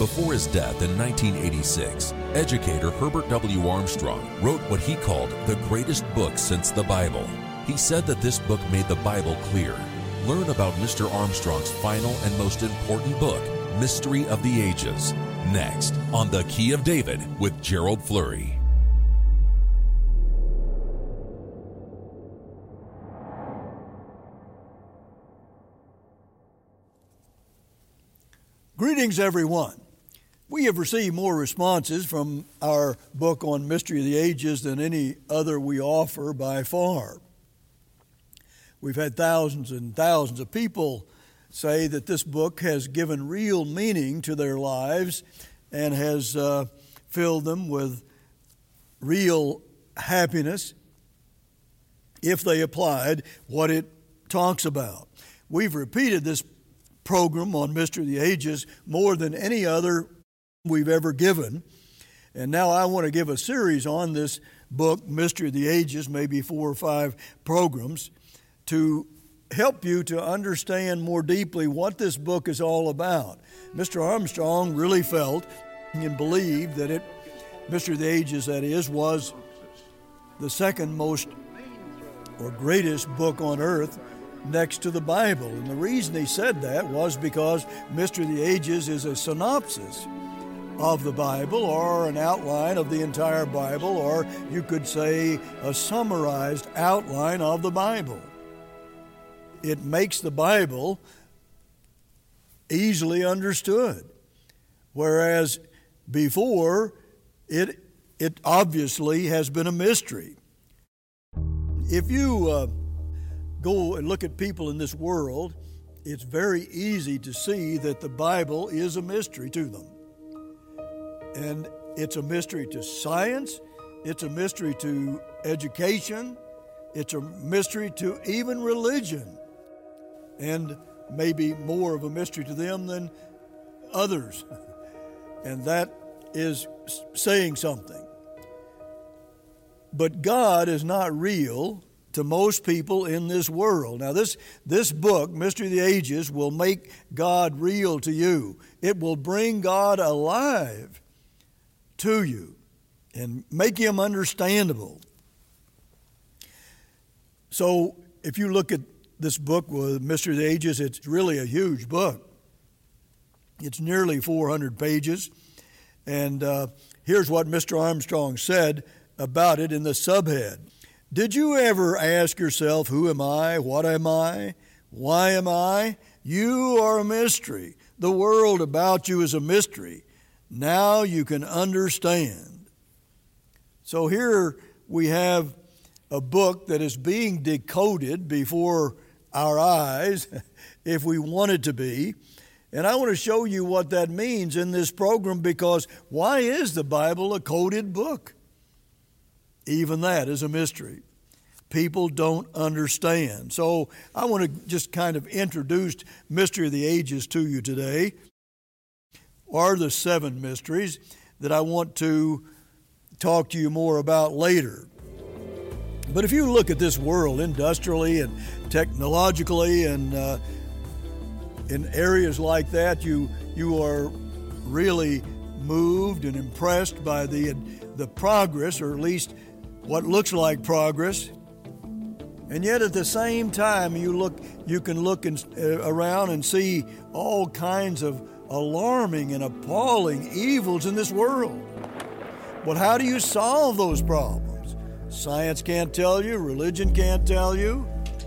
Before his death in 1986, educator Herbert W. Armstrong wrote what he called the greatest book since the Bible. He said that this book made the Bible clear. Learn about Mr. Armstrong's final and most important book, Mystery of the Ages, next on The Key of David with Gerald Flurry. Greetings, everyone. We have received more responses from our book on Mystery of the Ages than any other we offer by far. We've had thousands and thousands of people say that this book has given real meaning to their lives and has filled them with real happiness if they applied what it talks about. We've repeated this program on Mystery of the Ages more than any other we've ever given. And now I want to give a series on this book, Mystery of the Ages, maybe 4 or 5 programs, to help you to understand more deeply what this book is all about. Mr. Armstrong really felt and believed that Mystery of the Ages, that is, was the second most or greatest book on earth next to the Bible. And the reason he said that was because Mystery of the Ages is a synopsis of the Bible, or an outline of the entire Bible, or you could say a summarized outline of the Bible. It makes the Bible easily understood, whereas before it obviously has been a mystery. If you go and look at people in this world, it's very easy to see that the Bible is a mystery to them. And it's a mystery to science, it's a mystery to education, it's a mystery to even religion, and maybe more of a mystery to them than others. And that is saying something. But God is not real to most people in this world. Now this book, Mystery of the Ages, will make God real to you. It will bring God alive to you and make Him understandable. So if you look at this book with Mystery of the Ages, it's really a huge book. It's nearly 400 pages. And here's what Mr. Armstrong said about it in the subhead. Did you ever ask yourself, who am I? What am I? Why am I? You are a mystery. The world about you is a mystery. Now you can understand. So here we have a book that is being decoded before our eyes, if we want it to be. And I want to show you what that means in this program, because why is the Bible a coded book? Even that is a mystery. People don't understand. So I want to just kind of introduce Mystery of the Ages to you today, or the 7 mysteries that I want to talk to you more about later. But if you look at this world industrially and technologically and in areas like that, you are really moved and impressed by the progress, or at least what looks like progress. And yet at the same time, you can look around and see all kinds of alarming and appalling evils in this world. But how do you solve those problems? Science can't tell you, religion can't tell you,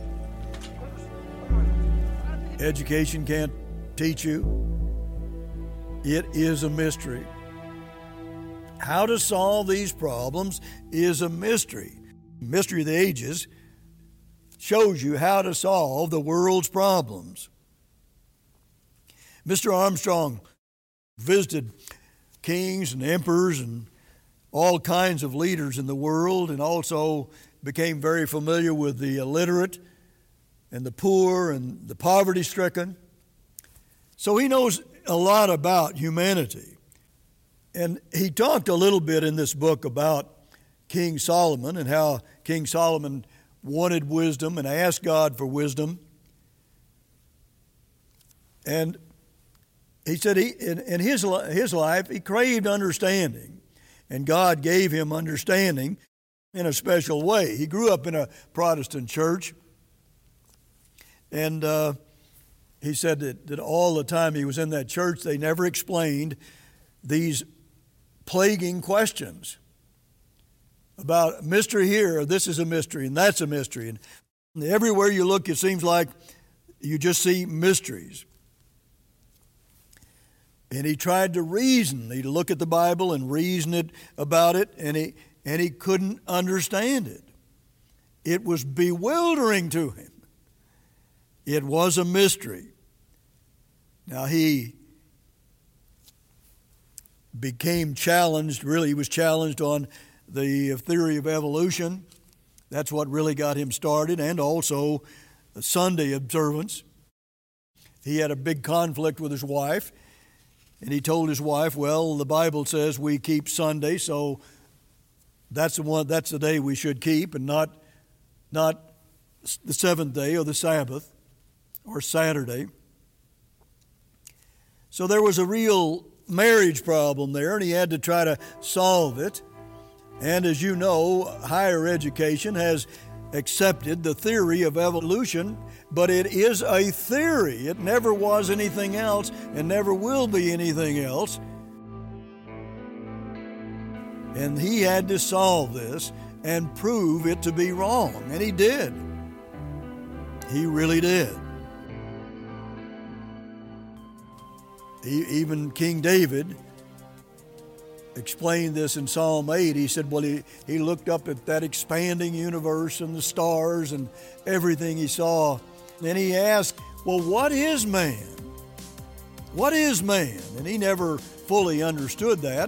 education can't teach you. It is a mystery. How to solve these problems is a mystery. Mystery of the Ages shows you how to solve the world's problems. Mr. Armstrong visited kings and emperors and all kinds of leaders in the world, and also became very familiar with the illiterate and the poor and the poverty-stricken. So he knows a lot about humanity. And he talked a little bit in this book about King Solomon and how King Solomon wanted wisdom and asked God for wisdom. And he said in his life, he craved understanding, and God gave him understanding in a special way. He grew up in a Protestant church, and he said that all the time he was in that church, they never explained these plaguing questions about mystery here, this is a mystery, and that's a mystery. And everywhere you look, it seems like you just see mysteries. And he tried to reason. He'd look at the Bible and reason it about it, and he couldn't understand it. It was bewildering to him. It was a mystery. Now he became challenged, really he was challenged on the theory of evolution. That's what really got him started, and also Sunday observance. He had a big conflict with his wife, and he told his wife, well, the Bible says we keep Sunday, so that's the day we should keep, and not the seventh day or the Sabbath or Saturday. So there was a real marriage problem there, and he had to try to solve it. And as you know, higher education has accepted the theory of evolution, but it is a theory. It never was anything else and never will be anything else. And he had to solve this and prove it to be wrong, and he did. He really did. Even King David explained this in Psalm 8. He said, well, he looked up at that expanding universe and the stars and everything he saw. And he asked, well, what is man? What is man? And he never fully understood that.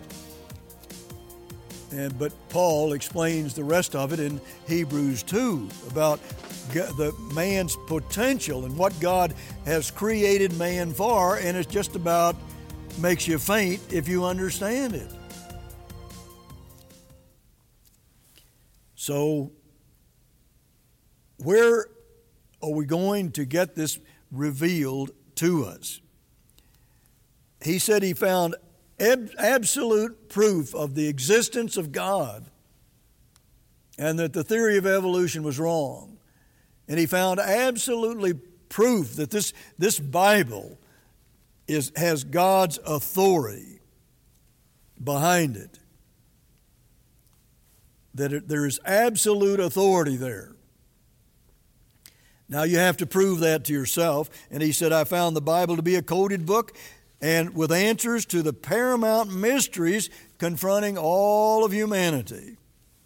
But Paul explains the rest of it in Hebrews 2 about the man's potential and what God has created man for, and it's just about makes you faint if you understand it. So, where are we going to get this revealed to us? He said he found absolute proof of the existence of God and that the theory of evolution was wrong. And he found absolutely proof that this Bible has God's authority behind it. That there is absolute authority there. Now you have to prove that to yourself. And he said, I found the Bible to be a coded book and with answers to the paramount mysteries confronting all of humanity.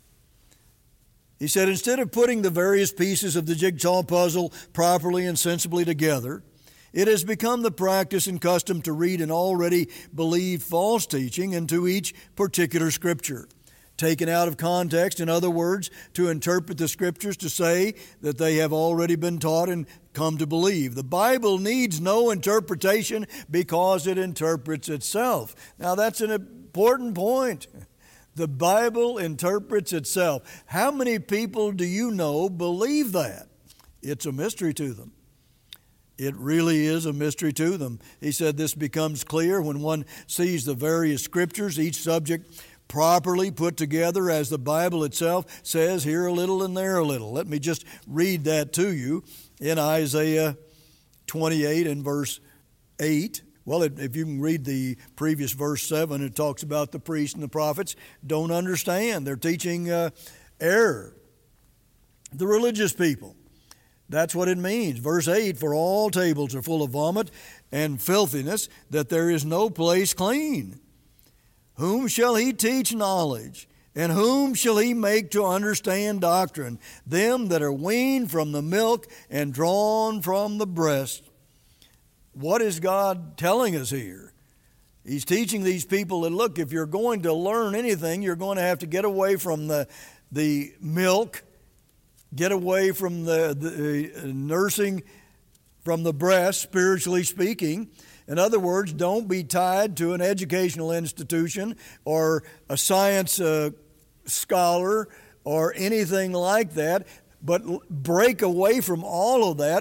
He said, instead of putting the various pieces of the jigsaw puzzle properly and sensibly together, it has become the practice and custom to read an already believed false teaching into each particular scripture. Taken out of context, in other words, to interpret the scriptures to say that they have already been taught and come to believe. The Bible needs no interpretation because it interprets itself. Now that's an important point. The Bible interprets itself. How many people do you know believe that? It's a mystery to them. It really is a mystery to them. He said this becomes clear when one sees the various scriptures, each subject properly put together as the Bible itself says, here a little and there a little. Let me just read that to you in Isaiah 28 and verse 8. Well, if you can read the previous verse 7, it talks about the priests and the prophets don't understand. They're teaching error. The religious people. That's what it means. Verse 8, for all tables are full of vomit and filthiness, that there is no place clean. Whom shall he teach knowledge? And whom shall he make to understand doctrine? Them that are weaned from the milk and drawn from the breast. What is God telling us here? He's teaching these people that, look, if you're going to learn anything, you're going to have to get away from the milk, get away from the nursing from the breast, spiritually speaking. In other words, don't be tied to an educational institution or a science scholar or anything like that, but break away from all of that.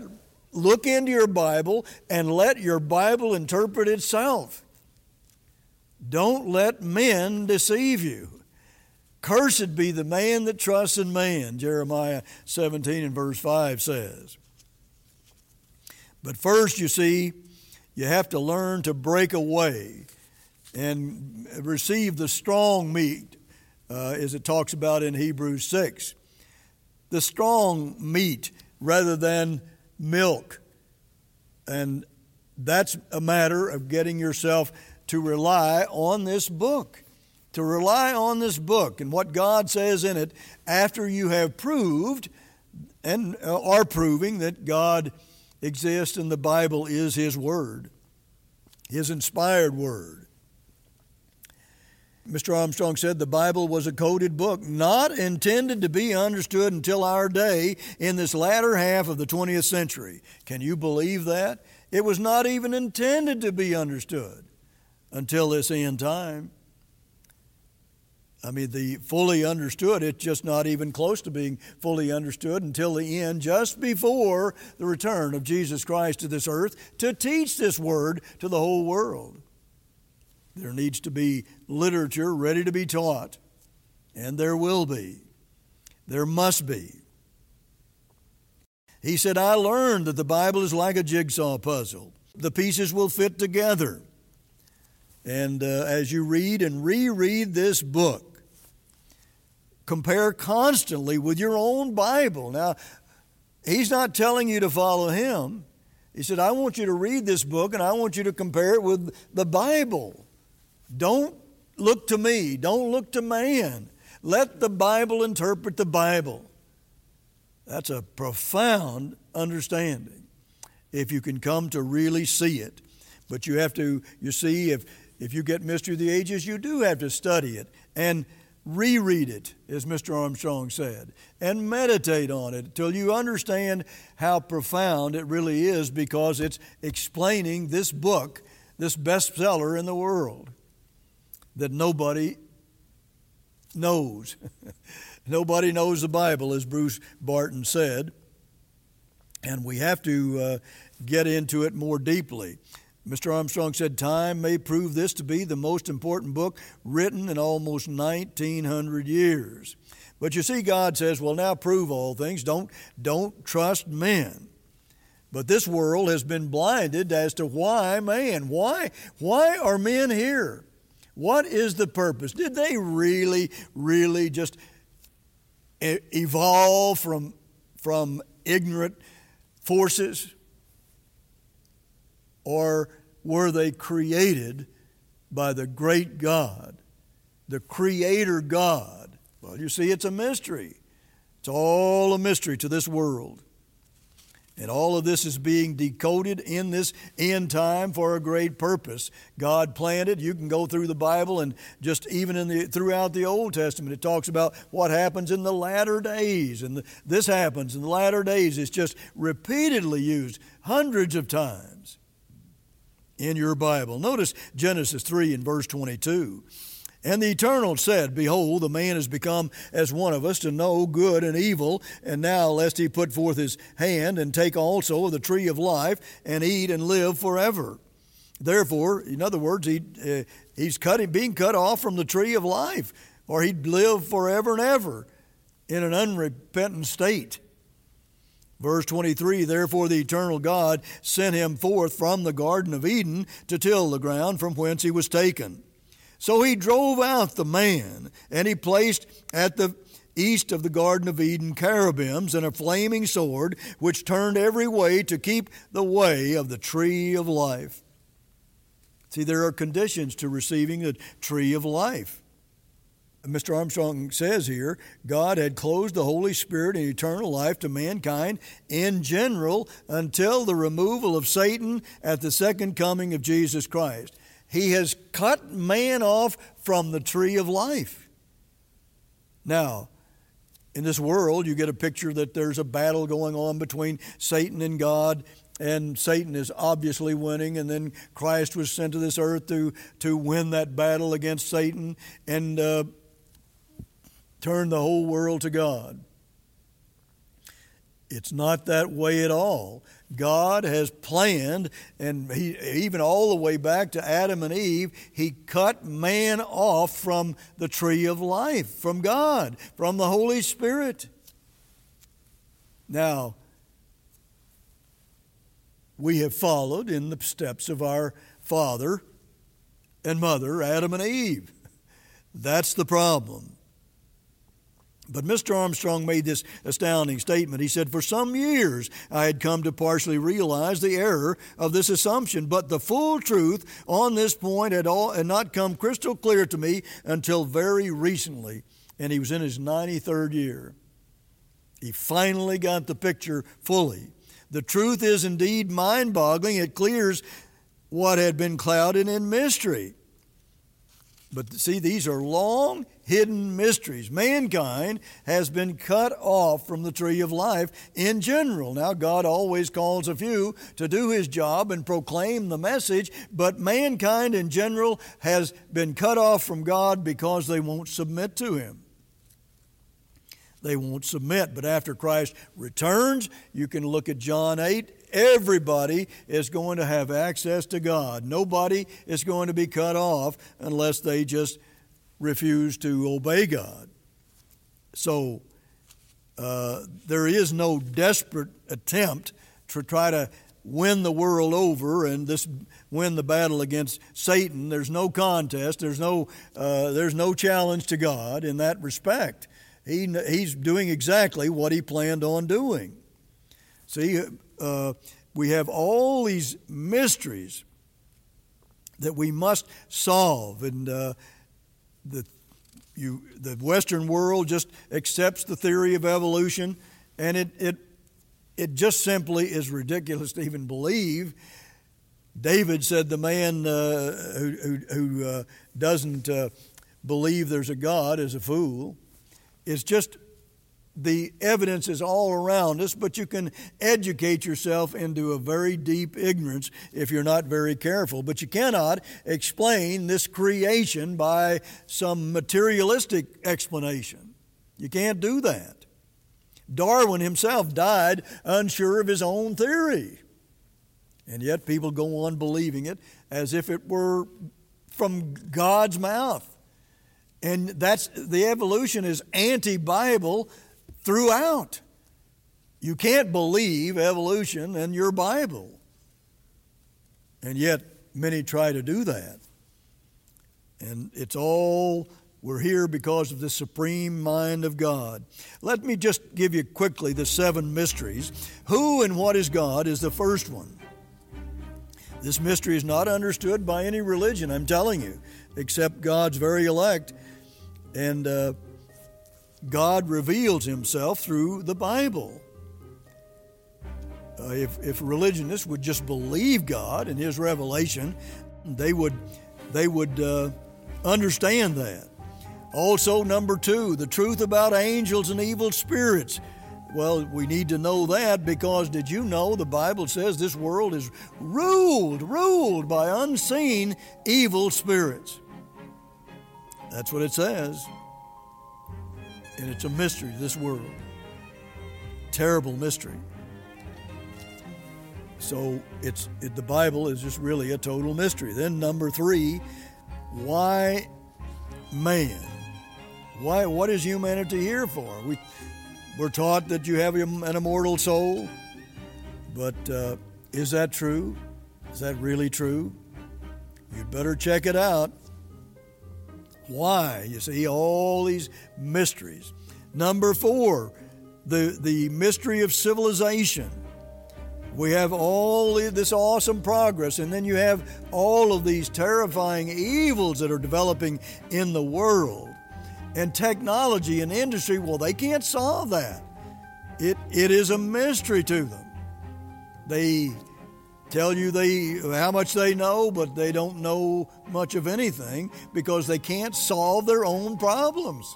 look into your Bible and let your Bible interpret itself. Don't let men deceive you. Cursed be the man that trusts in man, Jeremiah 17 and verse 5 says. But first, you see, you have to learn to break away and receive the strong meat, as it talks about in Hebrews 6. The strong meat rather than milk. And that's a matter of getting yourself to rely on this book. To rely on this book and what God says in it after you have proved and are proving that God exists and the Bible is His Word, His inspired Word. Mr. Armstrong said the Bible was a coded book, not intended to be understood until our day in this latter half of the 20th century. Can you believe that? It was not even intended to be understood until this end time. I mean, the fully understood, it's just not even close to being fully understood until the end, just before the return of Jesus Christ to this earth to teach this Word to the whole world. There needs to be literature ready to be taught, and there will be. There must be. He said, I learned that the Bible is like a jigsaw puzzle. The pieces will fit together. And as you read and reread this book, compare constantly with your own Bible. Now, he's not telling you to follow him. He said, I want you to read this book and I want you to compare it with the Bible. Don't look to me. Don't look to man. Let the Bible interpret the Bible. That's a profound understanding if you can come to really see it. But you have to, you see, if you get Mystery of the Ages, you do have to study it and reread it, as Mr. Armstrong said, and meditate on it until you understand how profound it really is, because it's explaining this book, this bestseller in the world that nobody knows. Nobody knows the Bible, as Bruce Barton said, and we have to get into it more deeply. Mr. Armstrong said, time may prove this to be the most important book written in almost 1,900 years. But you see, God says, well, now prove all things. Don't trust men. But this world has been blinded as to why man. Why are men here? What is the purpose? Did they really just evolve from ignorant forces? Or were they created by the great God, the Creator God? Well, you see, it's a mystery. It's all a mystery to this world. And all of this is being decoded in this end time for a great purpose. God planned it. You can go through the Bible, and just even throughout the Old Testament, it talks about what happens in the latter days. And this happens in the latter days. It's just repeatedly used hundreds of times in your Bible. Notice Genesis 3 and verse 22. And the Eternal said, Behold, the man is become as one of us to know good and evil. And now, lest he put forth his hand and take also of the tree of life and eat and live forever. Therefore, in other words, he's being cut off from the tree of life, or he'd live forever and ever in an unrepentant state. Verse 23, Therefore the eternal God sent him forth from the Garden of Eden to till the ground from whence he was taken. So he drove out the man, and he placed at the east of the Garden of Eden cherubims and a flaming sword, which turned every way to keep the way of the tree of life. See, there are conditions to receiving the tree of life. Mr. Armstrong says here, God had closed the Holy Spirit and eternal life to mankind in general until the removal of Satan at the second coming of Jesus Christ. He has cut man off from the tree of life. Now, in this world, you get a picture that there's a battle going on between Satan and God, and Satan is obviously winning, and then Christ was sent to this earth to win that battle against Satan and turn the whole world to God. It's not that way at all. God has planned, and He, even all the way back to Adam and Eve, He cut man off from the tree of life, from God, from the Holy Spirit. Now, we have followed in the steps of our father and mother, Adam and Eve. That's the problem. But Mr. Armstrong made this astounding statement. He said, "For some years I had come to partially realize the error of this assumption, but the full truth on this point had not come crystal clear to me until very recently." And he was in his 93rd year. He finally got the picture fully. The truth is indeed mind-boggling. It clears what had been clouded in mystery. But see, these are long hidden mysteries. Mankind has been cut off from the tree of life in general. Now, God always calls a few to do His job and proclaim the message, but mankind in general has been cut off from God because they won't submit to Him. They won't submit. But after Christ returns, you can look at John 8. Everybody is going to have access to God. Nobody is going to be cut off unless they just refuse to obey God. So there is no desperate attempt to try to win the world over and win the battle against Satan. There's no contest. There's no challenge to God in that respect. He's doing exactly what He planned on doing. See, we have all these mysteries that we must solve, and the Western world just accepts the theory of evolution, and it just simply is ridiculous to even believe. David said, "The man who doesn't believe there's a God is a fool." It's just, the evidence is all around us, but you can educate yourself into a very deep ignorance if you're not very careful. But you cannot explain this creation by some materialistic explanation. You can't do that. Darwin himself died unsure of his own theory. And yet people go on believing it as if it were from God's mouth. And the evolution is anti-Bible throughout. You can't believe evolution in your Bible. And yet many try to do that. And we're here because of the supreme mind of God. Let me just give you quickly the 7 mysteries. Who and what is God is the first one. This mystery is not understood by any religion, I'm telling you, except God's very elect. And God reveals Himself through the Bible. If religionists would just believe God and His revelation, they would understand that. Also, number 2, the truth about angels and evil spirits. Well, we need to know that because did you know the Bible says this world is ruled by unseen evil spirits? That's what it says. And it's a mystery, this world. Terrible mystery. So the Bible is just really a total mystery. Then number 3, why man? What is humanity here for? We're taught that you have an immortal soul, but is that true? Is that really true? You'd better check it out. Why? You see, all these mysteries. Number 4, the mystery of civilization. We have all this awesome progress, and then you have all of these terrifying evils that are developing in the world. And technology and industry, well, they can't solve that. It is a mystery to them. They tell you how much they know, but they don't know much of anything because they can't solve their own problems.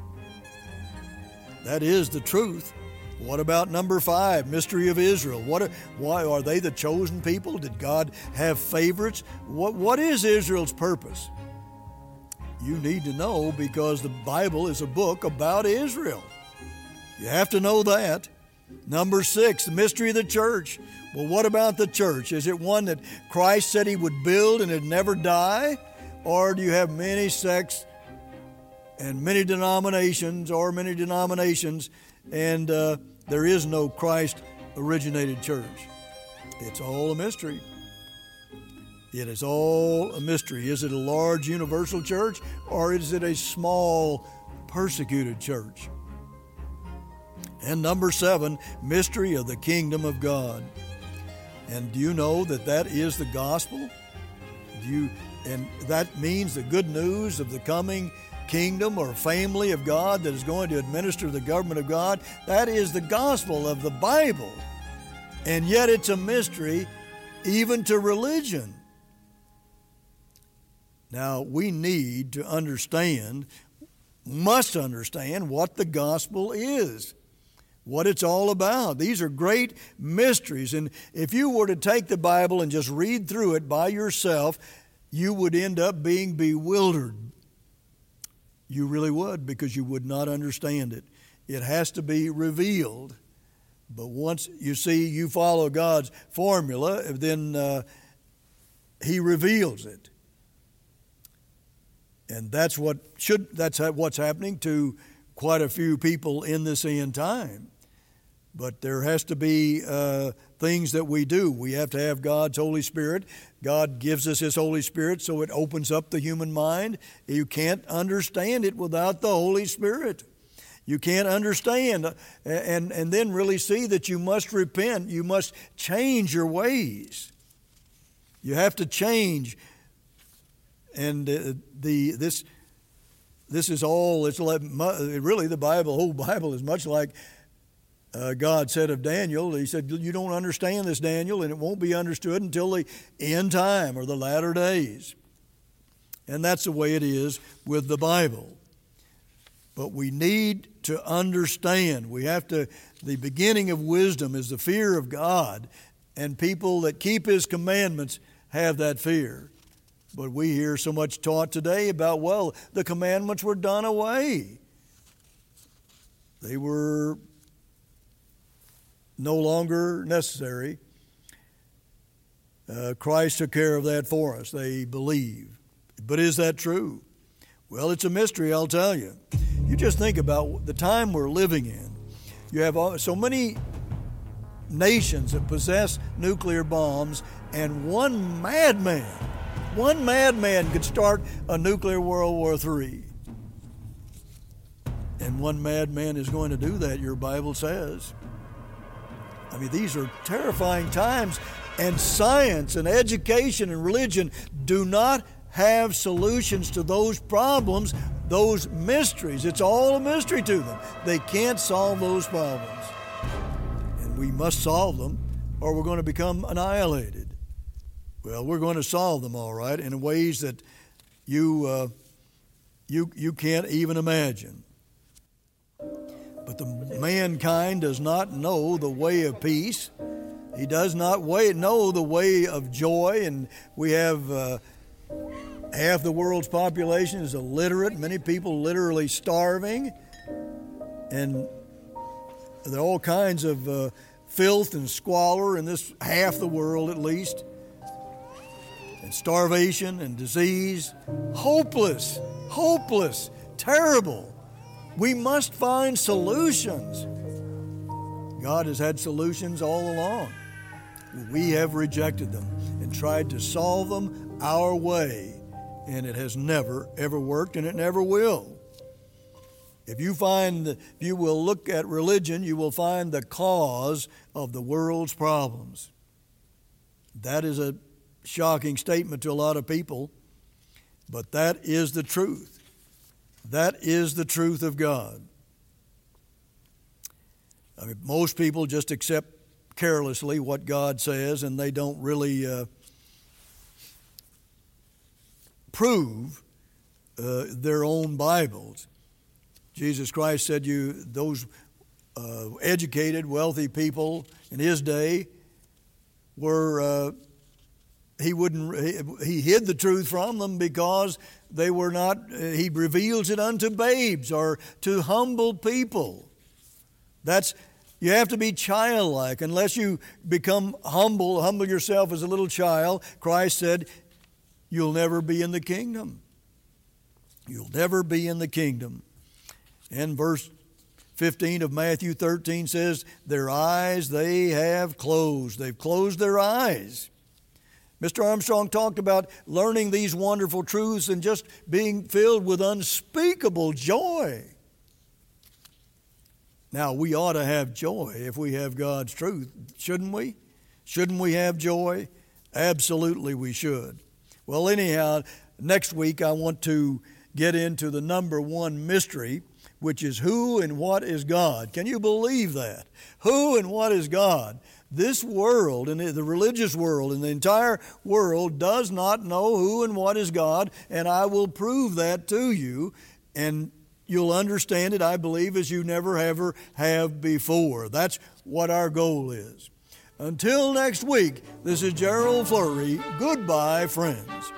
That is the truth. What about number 5, mystery of Israel? Why are they the chosen people? Did God have favorites? What is Israel's purpose? You need to know because the Bible is a book about Israel. You have to know that. Number 6, the mystery of the church. Well, what about the church? Is it one that Christ said He would build and it'd never die? Or do you have many sects and many denominations and there is no Christ-originated church? It's all a mystery. It is all a mystery. Is it a large universal church or is it a small persecuted church? And number 7, mystery of the kingdom of God. And do you know that is the gospel? And that means the good news of the coming kingdom or family of God that is going to administer the government of God. That is the gospel of the Bible. And yet it's a mystery even to religion. Now, we need to must understand what the gospel is, what it's all about. These are great mysteries. And if you were to take the Bible and just read through it by yourself, you would end up being bewildered. You really would, because you would not understand it. It has to be revealed. But once you follow God's formula, then He reveals it. And that's what's happening to quite a few people in this end time. But there has to be things that we do. We have to have God's Holy Spirit. God gives us His Holy Spirit so it opens up the human mind. You can't understand it without the Holy Spirit. You can't understand and then really see that you must repent. You must change your ways. You have to change. And this is all. It's like, really the whole Bible is much like God said of Daniel. He said, "You don't understand this, Daniel, and it won't be understood until the end time or the latter days." And that's the way it is with the Bible. But we need to understand. The beginning of wisdom is the fear of God, and people that keep His commandments have that fear. But we hear so much taught today about, the commandments were done away. They were no longer necessary. Christ took care of that for us, they believe. But is that true? Well, it's a mystery, I'll tell you. You just think about the time we're living in. You have so many nations that possess nuclear bombs, and one madman could start a nuclear World War III. And one madman is going to do that, your Bible says. I mean, these are terrifying times, and science and education and religion do not have solutions to those problems, those mysteries. It's all a mystery to them. They can't solve those problems. And we must solve them, or we're going to become annihilated. Well, we're going to solve them all right in ways that you can't even imagine. But the mankind does not know the way of peace. He does not know the way of joy. And we have half the world's population is illiterate. Many people literally starving. And there are all kinds of filth and squalor in this half the world at least. And starvation and disease. Hopeless, terrible. We must find solutions. God has had solutions all along. We have rejected them and tried to solve them our way, and it has never, ever worked, and it never will. If you will look at religion, you will find the cause of the world's problems. That is a shocking statement to a lot of people, but that is the truth. That is the truth of God. I mean, most people just accept carelessly what God says, and they don't really prove their own Bibles. Jesus Christ said, those educated, wealthy people in His day were He hid the truth from them because they were not. He reveals it unto babes or to humble people. That's You have to be childlike. Unless you become humble yourself as a little child, Christ said, you'll never be in the kingdom. You'll never be in the kingdom. And verse 15 of Matthew 13 says, their eyes they have closed. They've closed their eyes. Mr. Armstrong talked about learning these wonderful truths and just being filled with unspeakable joy. Now, we ought to have joy if we have God's truth, shouldn't we? Shouldn't we have joy? Absolutely we should. Well, anyhow, next week I want to get into the number one mystery, which is who and what is God. Can you believe that? Who and what is God? This world, and the religious world, and the entire world does not know who and what is God, and I will prove that to you, and you'll understand it, I believe, as you never ever have before. That's what our goal is. Until next week, this is Gerald Flurry. Goodbye, friends.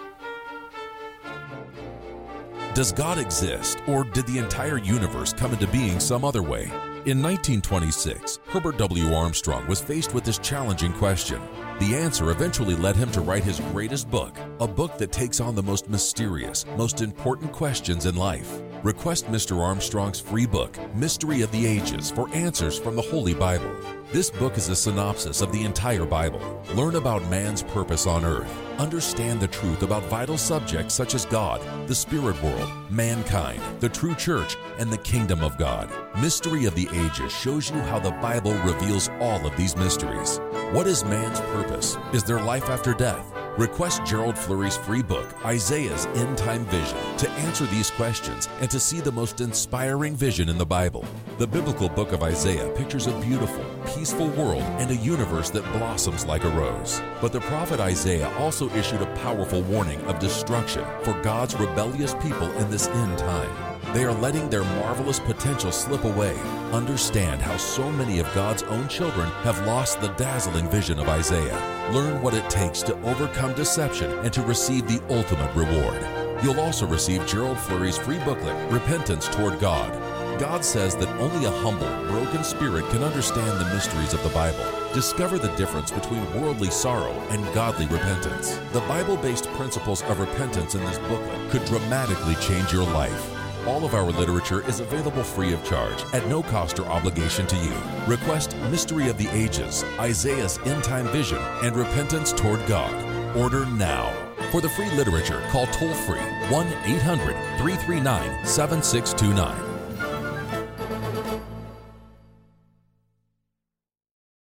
Does God exist, or did the entire universe come into being some other way? In 1926, Herbert W. Armstrong was faced with this challenging question. The answer eventually led him to write his greatest book, a book that takes on the most mysterious, most important questions in life. Request Mr. Armstrong's free book, Mystery of the Ages, for answers from the Holy Bible. This book is a synopsis of the entire Bible. Learn about man's purpose on earth. Understand the truth about vital subjects such as God, the spirit world, mankind, the true church, and the kingdom of God. Mystery of the Ages shows you how the Bible reveals all of these mysteries. What is man's purpose? Is there life after death? Request Gerald Flurry's free book, Isaiah's End Time Vision, to answer these questions and to see the most inspiring vision in the Bible. The biblical book of Isaiah pictures a beautiful, peaceful world and a universe that blossoms like a rose. But the prophet Isaiah also issued a powerful warning of destruction for God's rebellious people in this end time. They are letting their marvelous potential slip away. Understand how so many of God's own children have lost the dazzling vision of Isaiah. Learn what it takes to overcome deception and to receive the ultimate reward. You'll also receive Gerald Flurry's free booklet, Repentance Toward God. God says that only a humble, broken spirit can understand the mysteries of the Bible. Discover the difference between worldly sorrow and godly repentance. The Bible-based principles of repentance in this booklet could dramatically change your life. All of our literature is available free of charge, at no cost or obligation to you. Request Mystery of the Ages, Isaiah's End Time Vision, and Repentance Toward God. Order now. For the free literature, call toll-free 1-800-339-7629.